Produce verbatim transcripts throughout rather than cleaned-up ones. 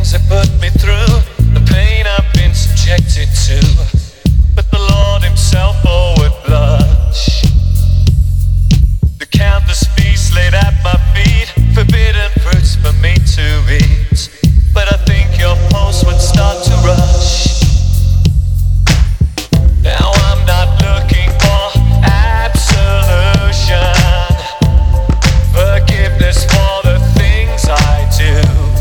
things that put me through, the pain I've been subjected to. But the Lord himself forward blush. The countless feasts laid at my feet, forbidden fruits for me to eat. But I think your pulse would start to rush. Now I'm not looking for absolution, forgiveness for the things I do.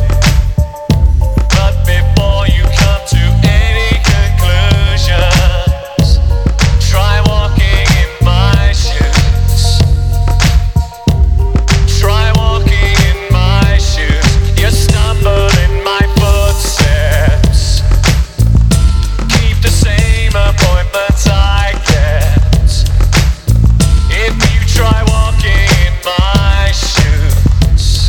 But before you come to any conclusions, try walking in my shoes. Try walking in my shoes. You stumble in my footsteps. Keep the same appointments I get. If you try walking in my shoes.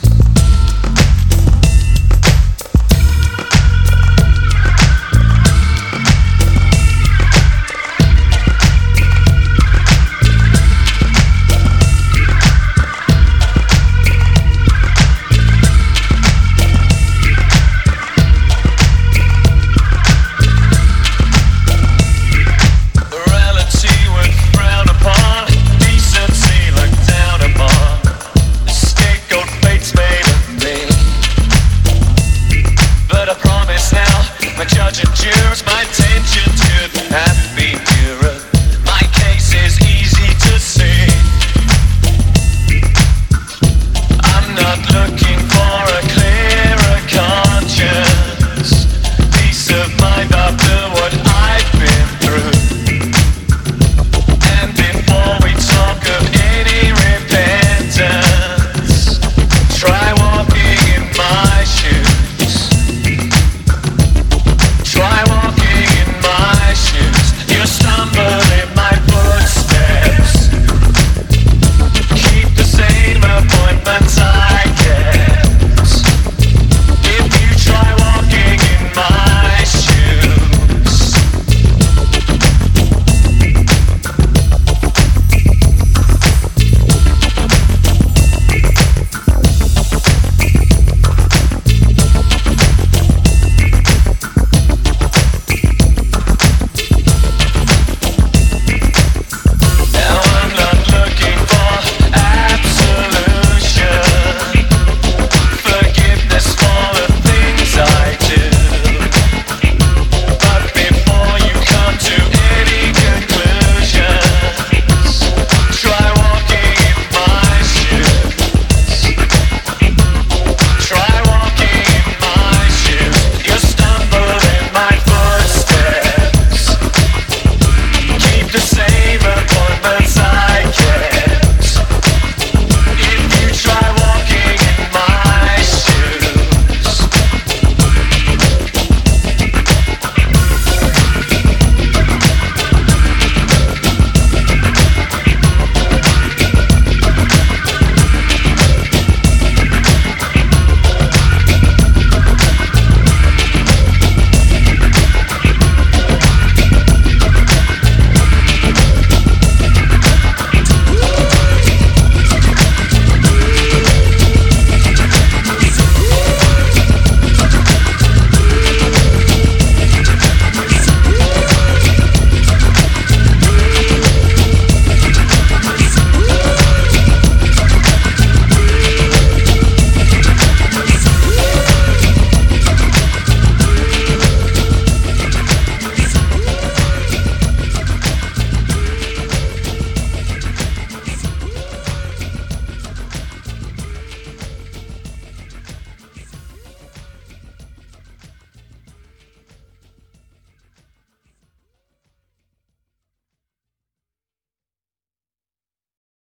Morality would frown upon, decency looked down upon. The scapegoat fate's made of me. But I promise now, my judge and jurors, my intentions couldn't have been purer. My case is easy to see. I'm not looking